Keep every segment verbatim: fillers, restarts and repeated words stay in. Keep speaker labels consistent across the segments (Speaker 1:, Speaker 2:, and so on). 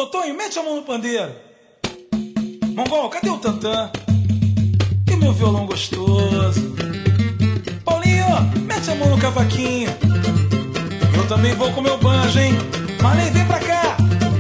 Speaker 1: Totonho, mete a mão no pandeiro. Mongol, cadê o tantã? E o meu violão gostoso? Paulinho, mete a mão no cavaquinho. Eu também vou com meu banjo, hein? Marley, vem pra cá.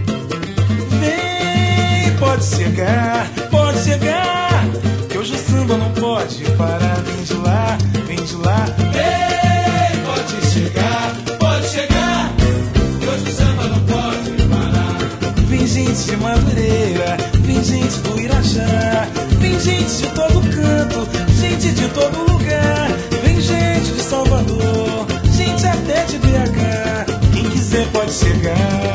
Speaker 1: Vem, pode chegar, pode chegar, que hoje o samba não pode parar. Vem de lá, vem de lá. Vem, pode chegar, pode chegar, que hoje o samba não pode parar. Vem gente de Madureira, vem gente do Irajá, vem gente de todo canto, gente de todo lugar. Vem gente de Salvador, gente até de B H. Quem quiser pode chegar,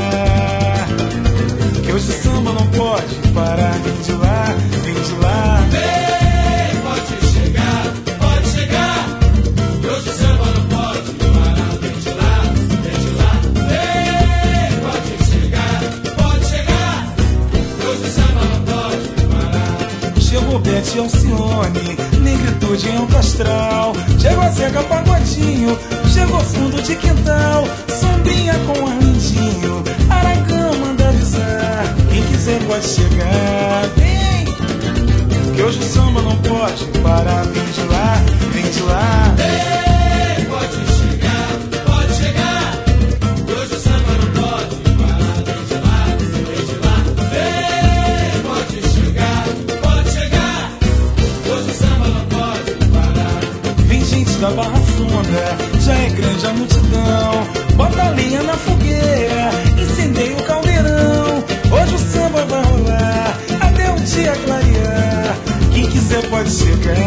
Speaker 1: que hoje o samba não pode parar. Vem de lá, vem de lá.
Speaker 2: Vem, pode chegar, pode chegar, que hoje o samba não pode parar. Vem de lá, vem de lá. Vem, pode chegar, pode chegar, que hoje o samba não pode parar.
Speaker 1: Chegou Bete Alcione, negritude em alto astral. Chegou a Zeca Pagodinho, chegou fundo de quintal. Sombrinha com Arlindinho, Aragão manda avisar. Quem quiser pode chegar, vem, que hoje o samba não pode parar. Vem de lá, vem de lá.
Speaker 2: Vem, pode chegar, pode chegar, que hoje o samba não pode parar. Vem de lá, vem de lá. Vem, pode chegar, pode chegar, que hoje o samba não pode parar.
Speaker 1: Vem gente da Barra Funda, já é grande a multidão. Bota a lenha na fogueira, incendeia o caldeirão. Hoje o samba vai rolar até o dia clarear. Quem quiser pode chegar,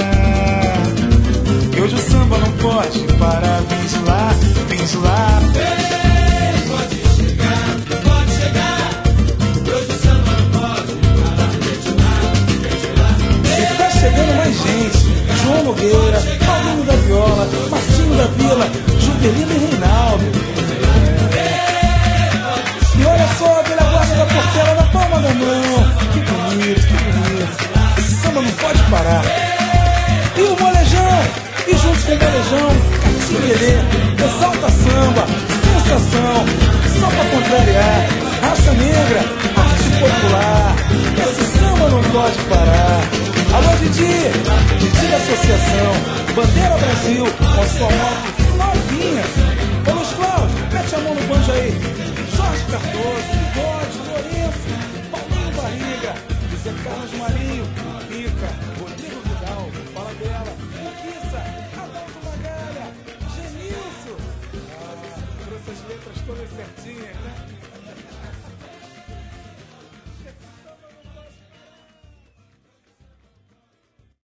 Speaker 1: que hoje o samba não pode parar. Vem de lá, vem de lá.
Speaker 2: Vem, pode chegar, pode chegar, que hoje o samba não pode parar. Vem de lá, vem de lá.
Speaker 1: E tá chegando mais gente: João Nogueira, Paulinho da Viola, Marcinho da Vila, Juvelino e Reinaldo. E olha só a velha guarda da Portela na palma da mão. Que bonito, que bonito. Esse samba não pode parar. E o molejão, e junto com o molejão, Catinguerê, exalta samba, sensação, só pra contrariar. Raça negra, arte popular, esse samba não pode parar. Alô Didi, Didi da Associação Bandeira Brasil, com sua moto